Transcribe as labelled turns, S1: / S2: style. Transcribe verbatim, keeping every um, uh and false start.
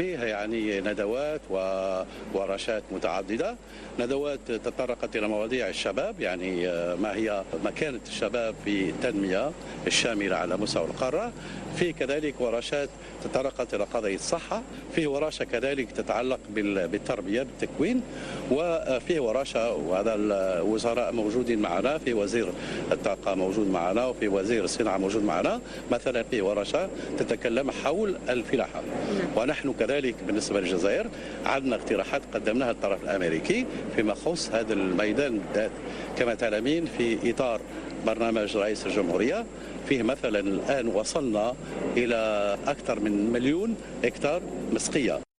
S1: فيه يعني ندوات وورشات متعددة. ندوات تطرقت إلى مواضيع الشباب، يعني ما هي مكانة الشباب في التنمية الشاملة على مستوى القارة. في كذلك ورشات تطرقت إلى قضية الصحة، فيه ورشة كذلك تتعلق بالتربية بالتكوين، وفيه ورشة وهذا الوزراء موجودين معنا، في وزير الطاقة موجود معنا وفي وزير الصناعة موجود معنا. مثلا في ورشة تتكلم حول الفلاحة، ونحن كذلك بالنسبة للجزائر عندنا اقتراحات قدمناها للطرف الأمريكي فيما يخص هذا الميدان بالذات. كما تعلمين في إطار برنامج رئيس الجمهورية فيه مثلا الآن وصلنا إلى أكثر من مليون هكتار مسقية.